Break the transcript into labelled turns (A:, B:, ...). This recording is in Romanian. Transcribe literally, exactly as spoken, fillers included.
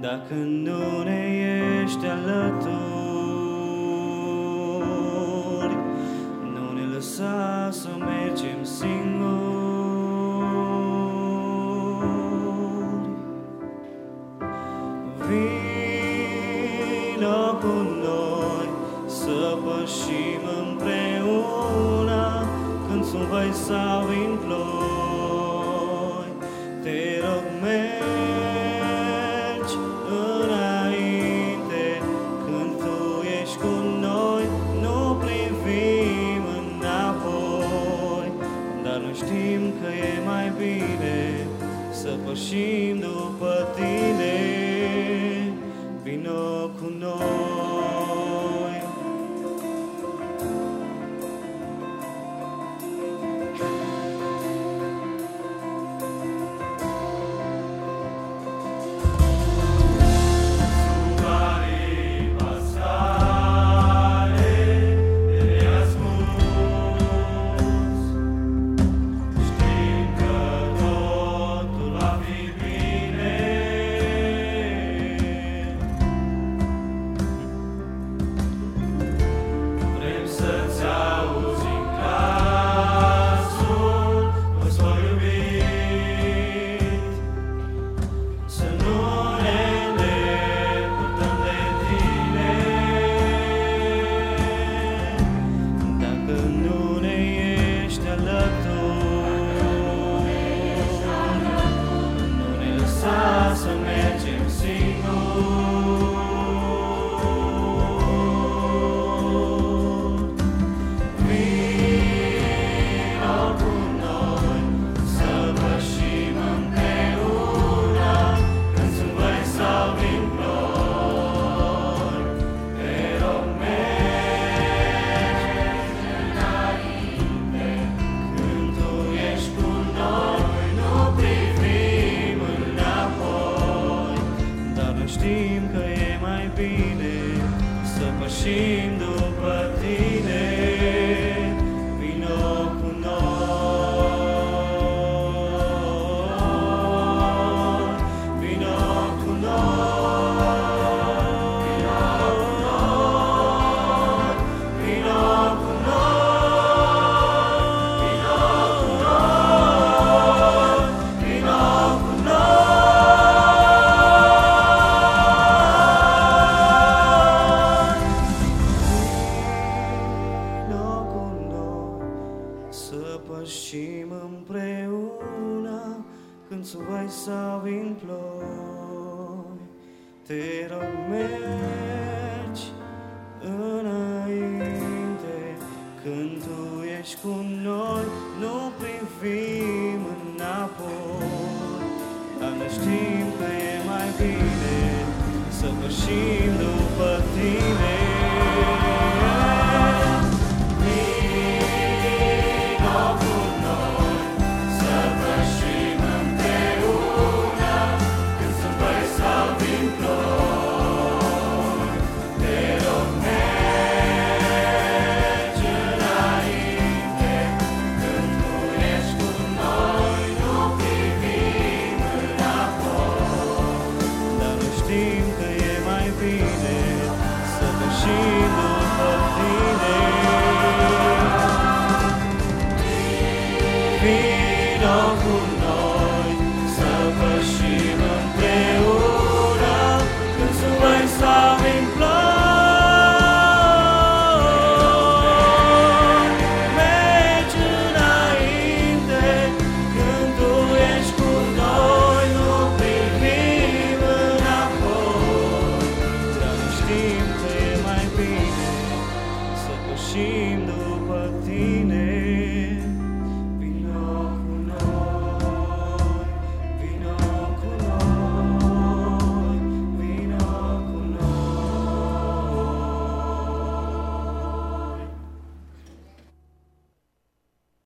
A: Dacă nu ne ești alături, nu ne lăsa să mergem singuri. Vino cu noi să pășim împreună când sunt văi sau vin ploi. Te rog, mergi înainte când Tu ești cu noi, nu privim înapoi, dar noi știm că e mai bine să pășim după Tine. Vino cu noi. Știm că e mai bine să pășim după Tine. Vino cu noi, vino cu noi, vino cu noi, vino cu noi, vino cu noi, vino cu noi. Să pășim împreună când sunt văi sau vin ploi. Te rog, mergi înainte când Tu ești cu noi, nu privim înapoi, dar noi știm că e mai bine să pășim după Tine. Știm că e mai bine să pășim după Tine. Vino cu noi să pășim împreună când sunt văi sau vin ploi. Mergi înainte când Tu ești cu noi, nu privim înapoi, dar știm că e mai bine să pășim după Tine.